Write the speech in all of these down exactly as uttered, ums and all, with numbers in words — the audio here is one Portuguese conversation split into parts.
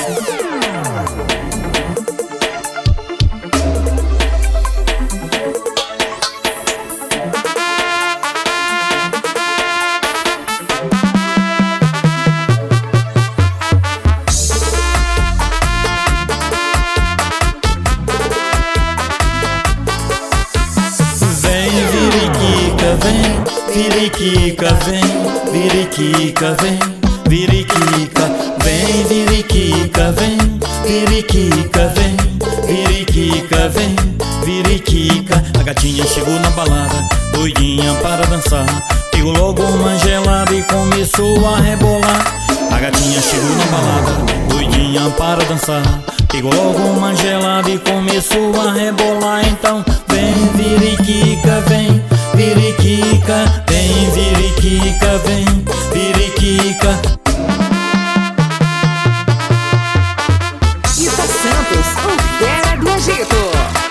Vem, viriquica, vem, viriquica, vem, viriquica, vem, viriquica, vem, viriquica, vem, viriquica, vem, viriquica. A gatinha chegou na balada, doidinha para dançar. Pegou logo uma gelada e começou a rebolar. A gatinha chegou na balada, doidinha para dançar. Pegou logo uma gelada e começou a rebolar. Então vem, viriquica, vem, viriquica, vem, viriquica, vem, viriquica. Ita Santos, o fera do Egito.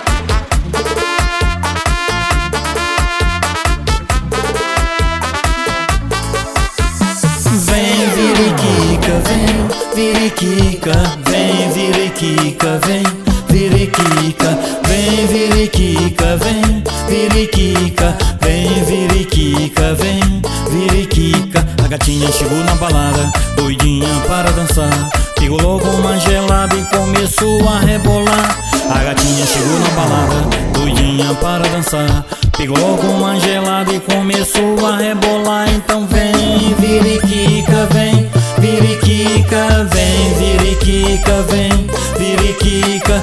Vem, viriquica, vem, viriquica, vem, viriquica, vem, viriquica, vem, viriquica, vem, viriquica, vem, viriquica, vem, viriquica. A gatinha chegou na balada, doidinha para dançar. Pegou logo uma gelada e começou a rebolar. A gatinha chegou na balada, doidinha para dançar. Pegou logo uma gelada e começou a rebolar. Então vem, viriquica, vem, viriquica, vem, viriquica, vem, viriquica.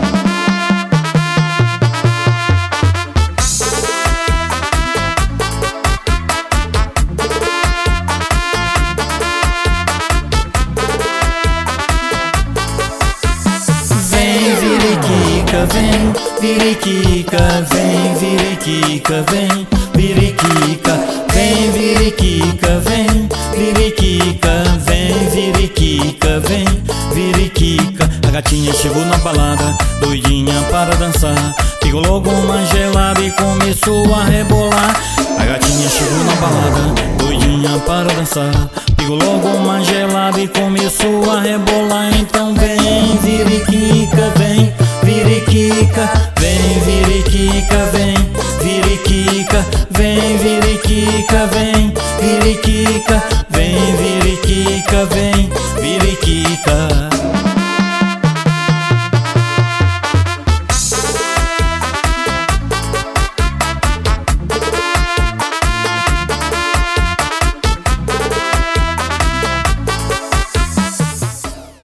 Vem, viriquica, vem, viriquica, vem, viriquica, vem, viriquica, vem, viriquica, vem, viriquica, vem, viriquica. A gatinha chegou na balada, doidinha para dançar. Pegou logo uma gelada e começou a rebolar. A gatinha chegou na balada, doidinha para dançar. Pegou logo uma gelada e começou a rebolar. Então vem, viriquica, vem, viriquica, vem, viriquica, vem, viriquica, vem, viriquica, vem, viriquica, vem, viriquica, vem, viriquica.